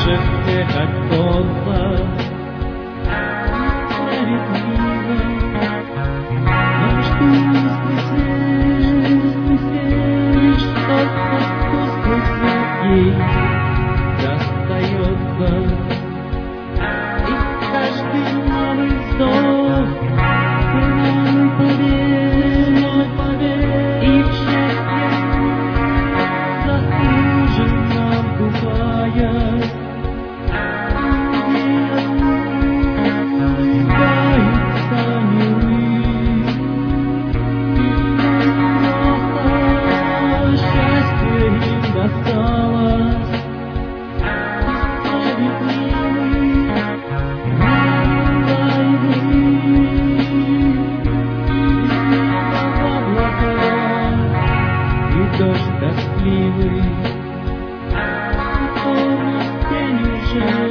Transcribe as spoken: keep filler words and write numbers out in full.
счастье готово, справедливо. Но что сквозь здесь что-то, что сквозь ей достается. И каждый новый вздох, новый побег, новый побег, и в счастье заслуженно бывает. Улыбаются миры, и счастье им досталось. Справедливый, и дождь тоскливый, полностью уже